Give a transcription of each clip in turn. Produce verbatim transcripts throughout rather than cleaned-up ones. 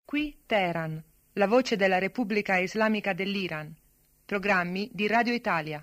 Qui Teheran, la voce della Repubblica Islamica dell'Iran. Programmi di Radio Italia.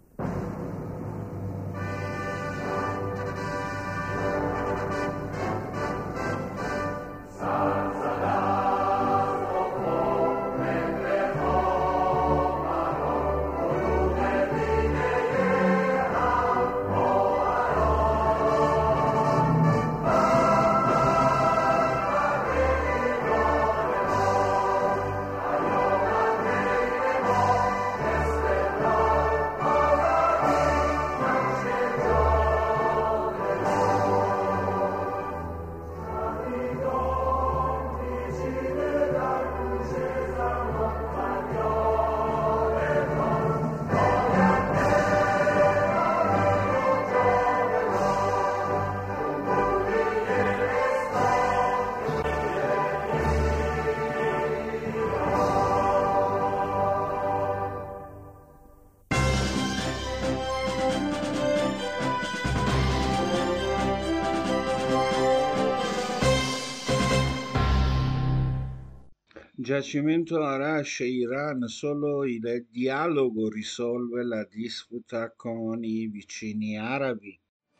Giacimento Arash, Iran, solo il dialogo risolve la disputa con i vicini arabi.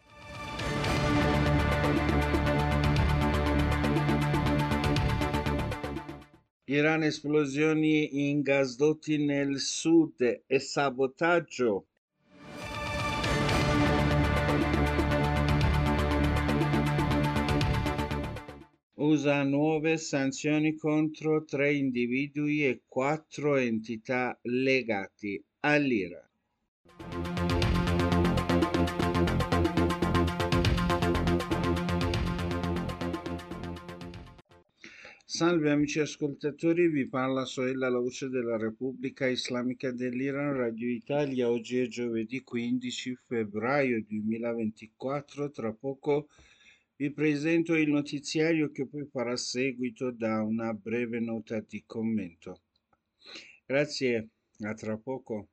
Iran, esplosioni in gasdotti nel sud e sabotaggio. U S A nuove sanzioni contro tre individui e quattro entità legati all'Iran. Salve amici ascoltatori, vi parla Soella, la voce della Repubblica Islamica dell'Iran, Radio Italia. Oggi è giovedì quindici febbraio duemilaventiquattro. Tra poco vi presento il notiziario che poi farà seguito da una breve nota di commento. Grazie, a tra poco.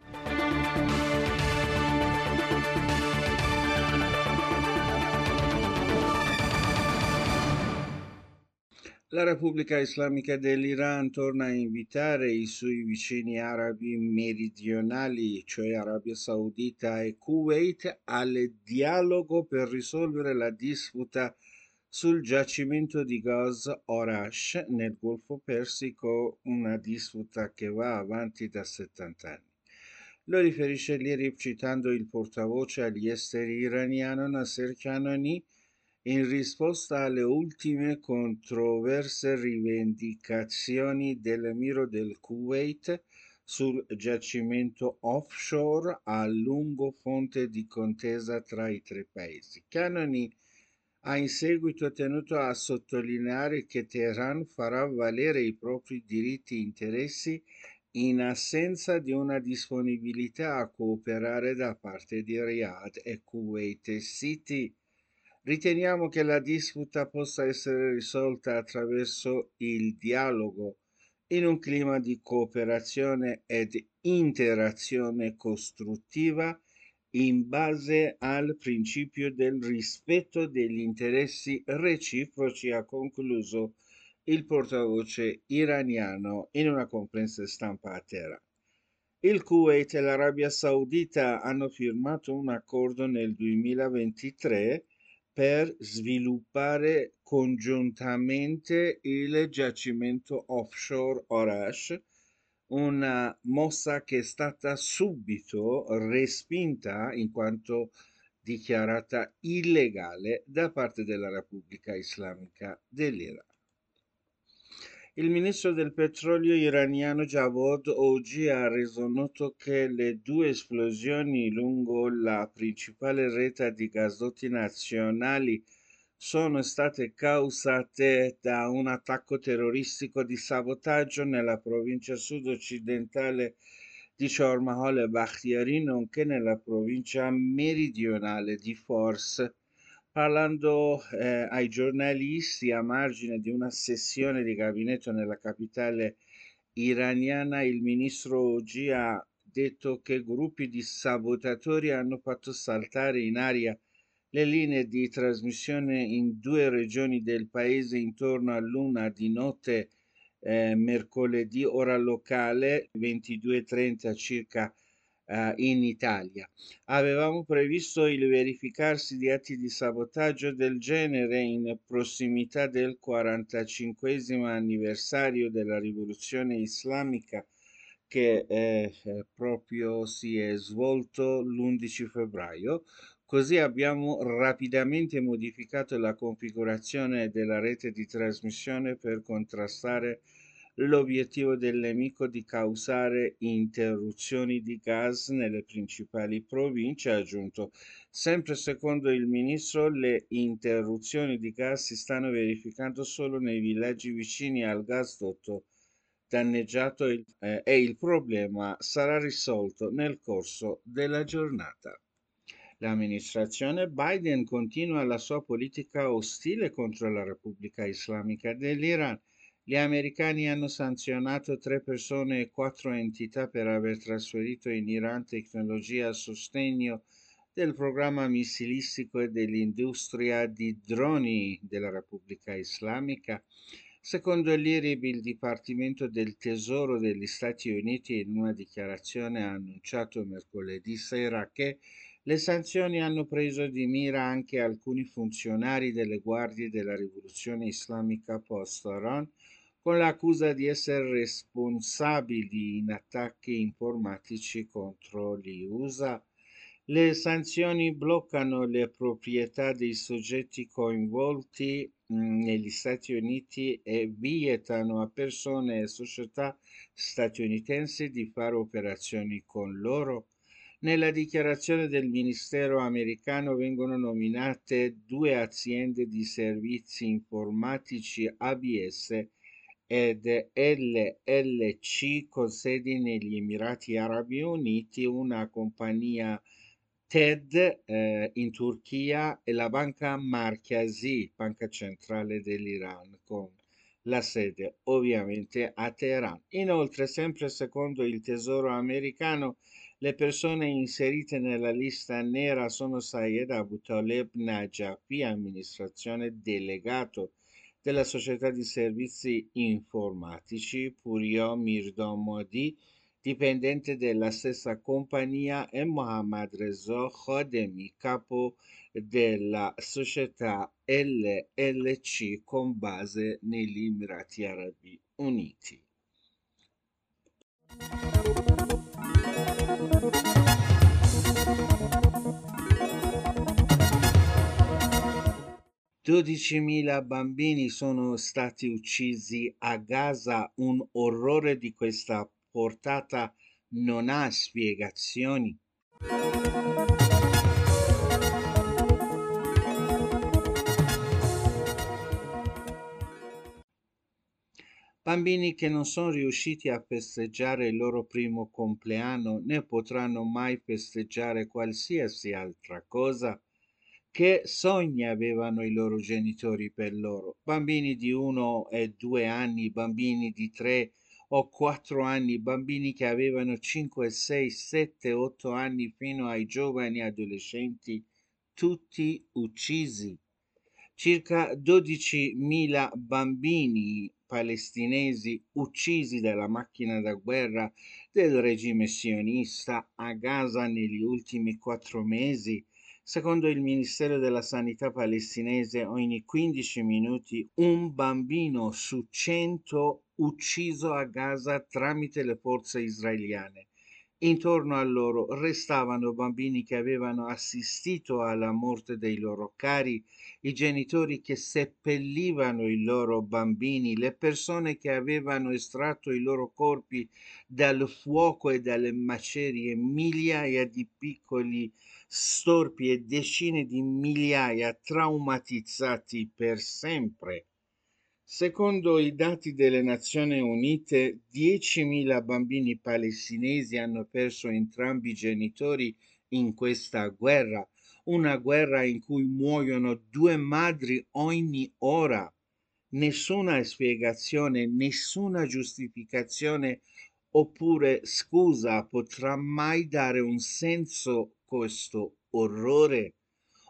La Repubblica Islamica dell'Iran torna a invitare i suoi vicini arabi meridionali, cioè Arabia Saudita e Kuwait, al dialogo per risolvere la disputa sul giacimento di gas Orash nel Golfo Persico, una disputa che va avanti da settanta anni. Lo riferisce l'I R I B citando il portavoce agli esteri iraniano Nasser Kanani in risposta alle ultime controverse rivendicazioni dell'emiro del Kuwait sul giacimento offshore a lungo fonte di contesa tra i tre paesi. Kanani ha in seguito tenuto a sottolineare che Teheran farà valere i propri diritti e interessi in assenza di una disponibilità a cooperare da parte di Riyadh e Kuwait City. Riteniamo che la disputa possa essere risolta attraverso il dialogo in un clima di cooperazione ed interazione costruttiva in base al principio del rispetto degli interessi reciproci, ha concluso il portavoce iraniano in una conferenza stampa a Teheran. Il Kuwait e l'Arabia Saudita hanno firmato un accordo nel duemilaventitré per sviluppare congiuntamente il giacimento offshore Orash, una mossa che è stata subito respinta in quanto dichiarata illegale da parte della Repubblica Islamica dell'Iran. Il ministro del petrolio iraniano Javad oggi ha reso noto che le due esplosioni lungo la principale rete di gasdotti nazionali sono state causate da un attacco terroristico di sabotaggio nella provincia sud-occidentale di Chor-Mahal e Bakhtiari, nonché nella provincia meridionale di Fors. Parlando eh, ai giornalisti a margine di una sessione di gabinetto nella capitale iraniana, il ministro oggi ha detto che gruppi di sabotatori hanno fatto saltare in aria le linee di trasmissione in due regioni del paese intorno all'una di notte eh, mercoledì ora locale ventidue e trenta circa eh, in Italia. Avevamo previsto il verificarsi di atti di sabotaggio del genere in prossimità del quarantacinquesimo anniversario della rivoluzione islamica che eh, eh, proprio si è svolto l'undici febbraio. Così abbiamo rapidamente modificato la configurazione della rete di trasmissione per contrastare l'obiettivo del nemico di causare interruzioni di gas nelle principali province, ha aggiunto. Sempre secondo il ministro, le interruzioni di gas si stanno verificando solo nei villaggi vicini al gasdotto danneggiato il- eh, e il problema sarà risolto nel corso della giornata. L'amministrazione Biden continua la sua politica ostile contro la Repubblica Islamica dell'Iran. Gli americani hanno sanzionato tre persone e quattro entità per aver trasferito in Iran tecnologia a sostegno del programma missilistico e dell'industria di droni della Repubblica Islamica. Secondo l'I R I B, il Dipartimento del Tesoro degli Stati Uniti in una dichiarazione ha annunciato mercoledì sera che le sanzioni hanno preso di mira anche alcuni funzionari delle guardie della rivoluzione islamica post-Iran con l'accusa di essere responsabili in attacchi informatici contro gli U S A. Le sanzioni bloccano le proprietà dei soggetti coinvolti mh, negli Stati Uniti e vietano a persone e società statunitensi di fare operazioni con loro. Nella dichiarazione del Ministero americano vengono nominate due aziende di servizi informatici A B S ed L L C con sedi negli Emirati Arabi Uniti, una compagnia T E D eh, in Turchia e la banca Markazi, banca centrale dell'Iran, con la sede ovviamente a Teheran. Inoltre, sempre secondo il Tesoro americano, le persone inserite nella lista nera sono Sayed Abu Taleb Najafi, amministrazione delegato della società di servizi informatici, Purio Mirdomodi, dipendente della stessa compagnia, e Mohammad Reza Khodemi, capo della società L L C con base negli Emirati Arabi Uniti. dodicimila bambini sono stati uccisi a Gaza, un orrore di questa portata non ha spiegazioni. Bambini che non sono riusciti a festeggiare il loro primo compleanno né potranno mai festeggiare qualsiasi altra cosa. Che sogni avevano i loro genitori per loro? Bambini di uno e due anni, bambini di tre o quattro anni, bambini che avevano cinque, sei, sette, otto anni fino ai giovani adolescenti, tutti uccisi. Circa dodicimila bambini palestinesi uccisi dalla macchina da guerra del regime sionista a Gaza negli ultimi quattro mesi. Secondo il Ministero della Sanità palestinese, ogni quindici minuti un bambino su cento ucciso a Gaza tramite le forze israeliane. Intorno a loro restavano bambini che avevano assistito alla morte dei loro cari, i genitori che seppellivano i loro bambini, le persone che avevano estratto i loro corpi dal fuoco e dalle macerie, migliaia di piccoli storpi e decine di migliaia traumatizzati per sempre. Secondo i dati delle Nazioni Unite, diecimila bambini palestinesi hanno perso entrambi i genitori in questa guerra, una guerra in cui muoiono due madri ogni ora. Nessuna spiegazione, nessuna giustificazione oppure scusa potrà mai dare un senso a questo orrore.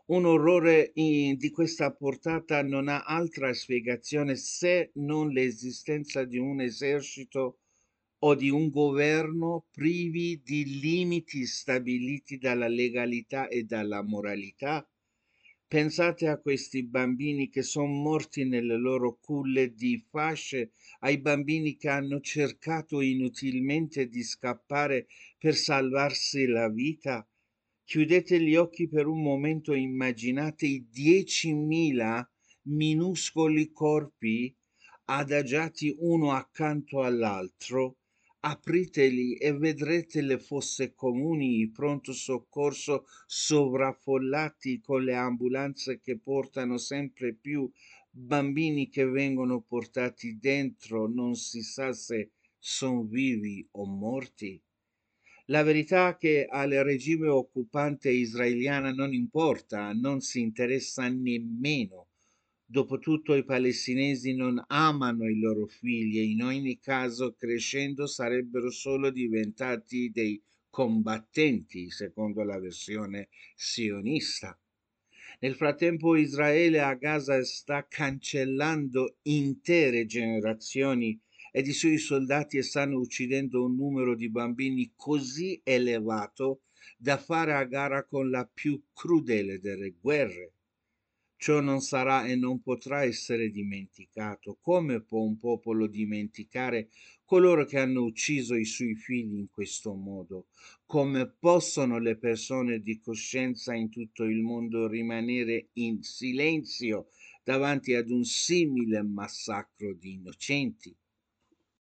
Un orrore in- di questa portata non ha altra spiegazione se non l'esistenza di un esercito o di un governo privi di limiti stabiliti dalla legalità e dalla moralità. Pensate a questi bambini che sono morti nelle loro culle di fasce, ai bambini che hanno cercato inutilmente di scappare per salvarsi la vita. Chiudete gli occhi per un momento e immaginate i diecimila minuscoli corpi adagiati uno accanto all'altro. Apriteli e vedrete le fosse comuni, i pronto soccorso sovraffollati con le ambulanze che portano sempre più bambini che vengono portati dentro, non si sa se sono vivi o morti. La verità è che al regime occupante israeliano non importa, non si interessa nemmeno. Dopotutto i palestinesi non amano i loro figli e in ogni caso crescendo sarebbero solo diventati dei combattenti, secondo la versione sionista. Nel frattempo Israele a Gaza sta cancellando intere generazioni ed i suoi soldati stanno uccidendo un numero di bambini così elevato da fare a gara con la più crudele delle guerre. Ciò non sarà e non potrà essere dimenticato. Come può un popolo dimenticare coloro che hanno ucciso i suoi figli in questo modo? Come possono le persone di coscienza in tutto il mondo rimanere in silenzio davanti ad un simile massacro di innocenti?